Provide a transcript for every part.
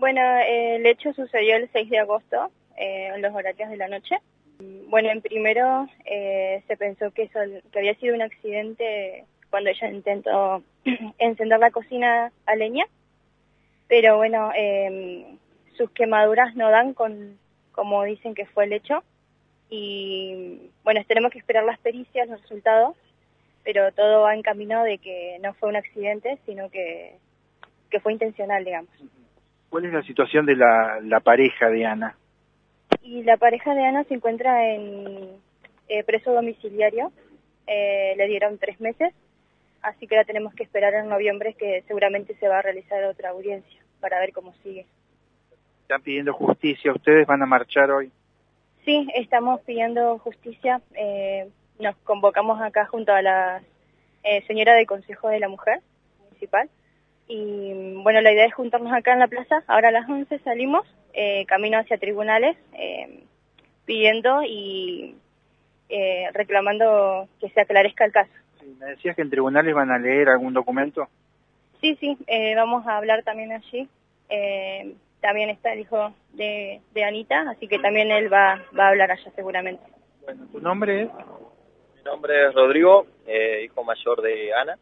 Bueno, el hecho sucedió el 6 de agosto, en los horarios de la noche. Bueno, en primero se pensó que había sido un accidente cuando ella intentó encender la cocina a leña, pero bueno, sus quemaduras no dan como dicen que fue el hecho. Y bueno, tenemos que esperar las pericias, los resultados, pero todo va en camino de que no fue un accidente, sino que fue intencional, digamos. ¿Cuál es la situación de la pareja de Ana? Y la pareja de Ana se encuentra en preso domiciliario, le dieron 3 meses, así que la tenemos que esperar en noviembre, que seguramente se va a realizar otra audiencia para ver cómo sigue. ¿Están pidiendo justicia? ¿Ustedes van a marchar hoy? Sí, estamos pidiendo justicia. Nos convocamos acá junto a la señora del Consejo de la Mujer Municipal. Y bueno, la idea es juntarnos acá en la plaza. Ahora a las 11 salimos, camino hacia tribunales, pidiendo y reclamando que se aclarezca el caso. Sí, ¿me decías que en tribunales van a leer algún documento? Sí, vamos a hablar también allí. También está el hijo de Anita, así que también él va a hablar allá seguramente. Bueno, ¿tu nombre es? Mi nombre es Rodrigo, hijo mayor de Ana.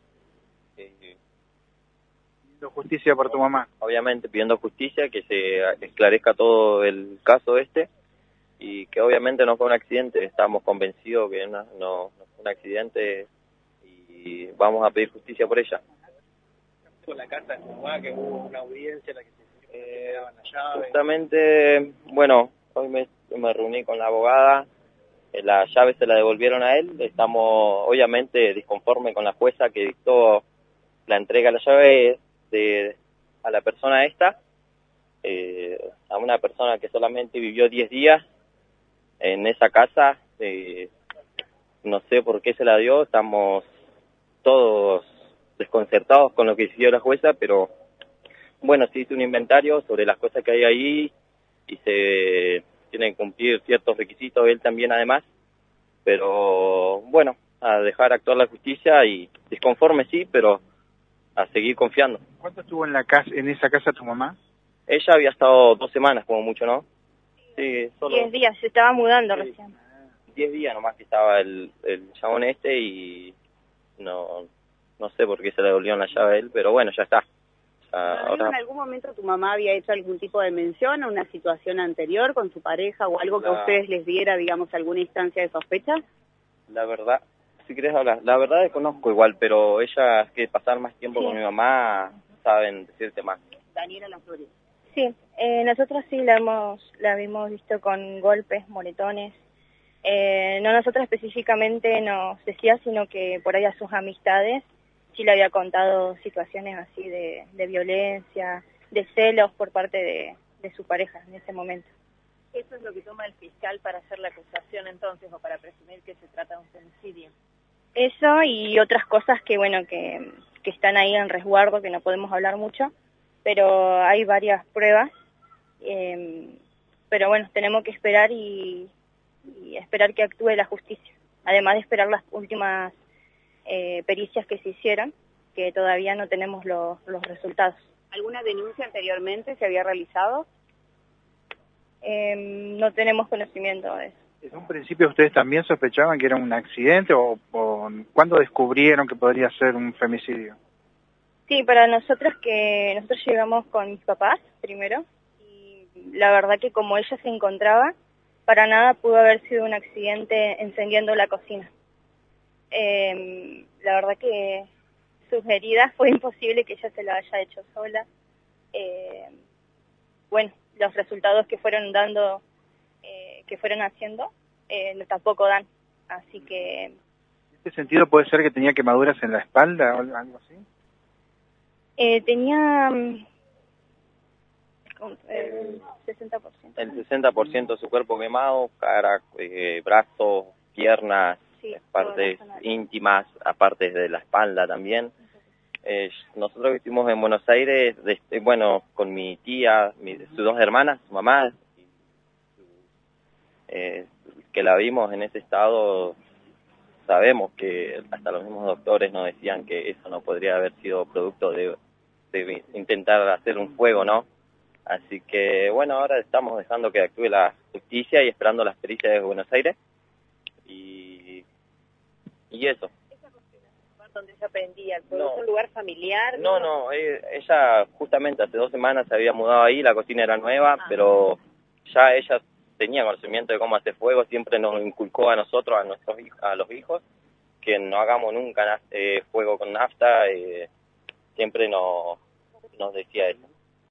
Pidiendo justicia por tu mamá. Obviamente pidiendo justicia, que se esclarezca todo el caso y que obviamente no fue un accidente. Estamos convencidos que no fue un accidente y vamos a pedir justicia por ella. Con la casa de tu mamá, que hubo una audiencia en la que se daban la llave. Justamente, bueno, hoy me reuní con la abogada, la llave se la devolvieron a él. Estamos obviamente disconformes con la jueza que dictó la entrega de la llave a la persona esta, a una persona que solamente vivió 10 días en esa casa. No sé por qué se la dio, estamos todos desconcertados con lo que decidió la jueza, pero bueno, se hizo un inventario sobre las cosas que hay ahí y se tienen que cumplir ciertos requisitos, él también además, pero bueno, a dejar actuar la justicia y disconforme sí, pero a seguir confiando. ¿Cuánto estuvo en esa casa tu mamá? Ella había estado 2 semanas como mucho, ¿no? Sí, solo 10 días, se estaba mudando sí, recién. 10 días nomás que estaba el chabón este y no sé por qué se le devolvieron la llave a él, pero bueno, ya está. Ahora... ¿En algún momento tu mamá había hecho algún tipo de mención a una situación anterior con su pareja o algo que a ustedes les diera, digamos, alguna instancia de sospecha? La verdad, si querés hablar, la verdad desconozco igual, pero ella, que pasar más tiempo con mi mamá, saben decirte más. Daniela Las Flores. Sí, nosotros sí la habíamos visto con golpes, moretones. No nosotros específicamente nos decía, sino que por ahí a sus amistades sí le había contado situaciones así de violencia, de celos por parte de su pareja en ese momento. ¿Eso es lo que toma el fiscal para hacer la acusación entonces o para presumir que se trata de un femicidio? Eso y otras cosas que bueno que están ahí en resguardo, que no podemos hablar mucho, pero hay varias pruebas, pero bueno, tenemos que esperar y esperar que actúe la justicia, además de esperar las últimas pericias que se hicieron, que todavía no tenemos los resultados. ¿Alguna denuncia anteriormente se había realizado? No tenemos conocimiento de eso. ¿En un principio ustedes también sospechaban que era un accidente o cuándo descubrieron que podría ser un femicidio? Sí, para nosotros llegamos con mis papás primero y la verdad que como ella se encontraba, para nada pudo haber sido un accidente encendiendo la cocina. La verdad que sus heridas fue imposible que ella se lo haya hecho sola. Bueno, los resultados que fueron dando, que fueron haciendo, tampoco dan. Así que... ¿En este sentido puede ser que tenía quemaduras en la espalda o algo así? Tenía el 60%. El 60% de su cuerpo quemado, cara, brazos, piernas, sí, partes íntimas, aparte de la espalda también. Nosotros estuvimos en Buenos Aires, bueno, con mi tía, sus 2 hermanas, su mamá, que la vimos en ese estado. Sabemos que hasta los mismos doctores nos decían que eso no podría haber sido producto de intentar hacer un fuego, ¿no? Así que, bueno, ahora estamos dejando que actúe la justicia y esperando las pericias de Buenos Aires. Y eso. ¿Donde ella aprendía? ¿Es un lugar familiar? No, ella justamente hace 2 semanas se había mudado ahí, la cocina era nueva, pero ya ella tenía conocimiento de cómo hacer fuego, siempre nos inculcó a nosotros, a los hijos, que no hagamos nunca fuego con nafta, siempre nos decía eso.